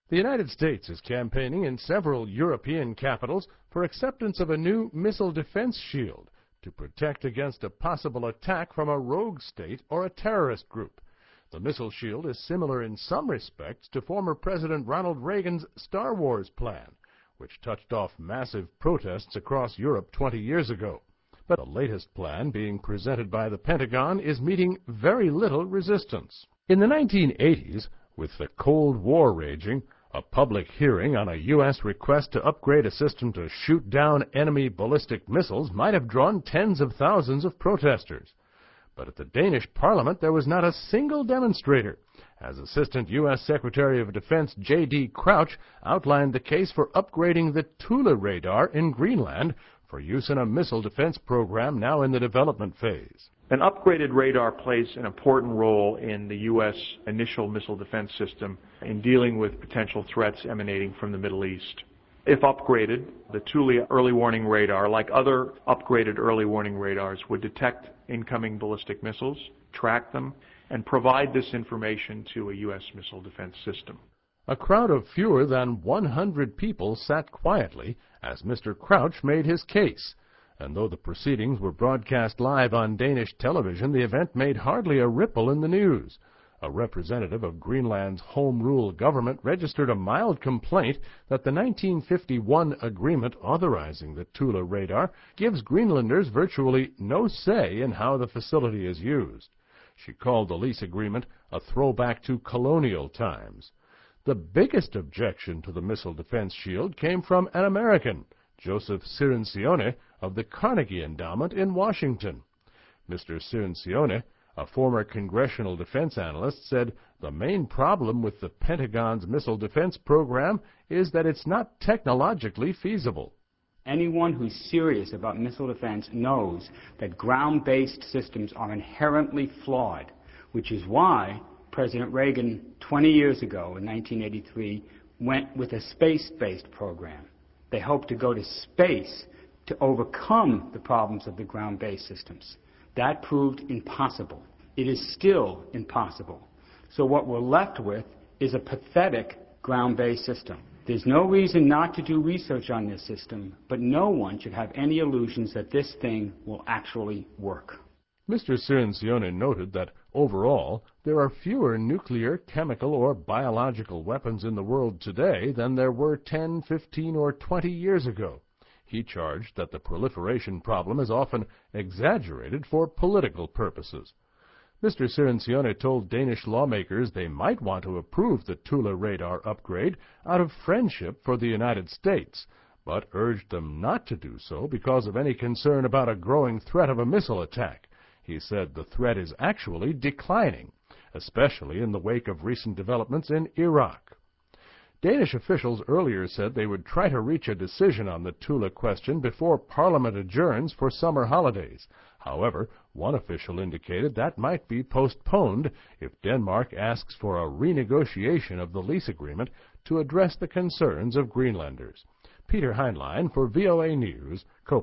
The United States is campaigning in several European capitals for acceptance of a new missile defense shield to protect against a possible attack from a rogue state or a terrorist group. The missile shield is similar in some respects to former President Ronald Reagan's Star Wars plan, which touched off massive protests across Europe 20 years ago. But the latest plan being presented by the Pentagon is meeting very little resistance. In the 1980s, with the Cold War raging, a public hearing on a U.S. request to upgrade a system to shoot down enemy ballistic missiles might have drawn tens of thousands of protesters. But at the Danish Parliament there was not a single demonstrator, as Assistant U.S. Secretary of Defense J.D. Crouch outlined the case for upgrading the Thule radar in Greenland for use in a missile defense program now in the development phase. An upgraded radar plays an important role in the U.S. initial missile defense system in dealing with potential threats emanating from the Middle East. If upgraded, the Thule early warning radar, like other upgraded early warning radars, would detect incoming ballistic missiles, track them, and provide this information to a U.S. missile defense system. A crowd of fewer than 100 people sat quietly as Mr. Crouch made his case, and though the proceedings were broadcast live on Danish television, the event made hardly a ripple in the news. A representative of Greenland's Home Rule government registered a mild complaint that the 1951 agreement authorizing the Thule radar gives Greenlanders virtually no say in how the facility is used. She called the lease agreement a throwback to colonial times. The biggest objection to the missile defense shield came from an American, Joseph Cirincione of the Carnegie Endowment in Washington. Mr. Cirincione, a former congressional defense analyst, said the main problem with the Pentagon's missile defense program is that it's not technologically feasible. Anyone who's serious about missile defense knows that ground-based systems are inherently flawed, which is why President Reagan, 20 years ago in 1983, went with a space-based program. They hoped to go to space to overcome the problems of the ground-based systems. That proved impossible. It is still impossible. So what we're left with is a pathetic ground-based system. There's no reason not to do research on this system, but no one should have any illusions that this thing will actually work. Mr. Cirincione noted that, overall, there are fewer nuclear, chemical, or biological weapons in the world today than there were 10, 15, or 20 years ago. He charged that the proliferation problem is often exaggerated for political purposes. Mr. Cirincione told Danish lawmakers they might want to approve the Thule radar upgrade out of friendship for the United States, but urged them not to do so because of any concern about a growing threat of a missile attack. He said the threat is actually declining, especially in the wake of recent developments in Iraq. Danish officials earlier said they would try to reach a decision on the Thule question before Parliament adjourns for summer holidays. However, one official indicated that might be postponed if Denmark asks for a renegotiation of the lease agreement to address the concerns of Greenlanders. Peter Heinlein for VOA News, Copenhagen.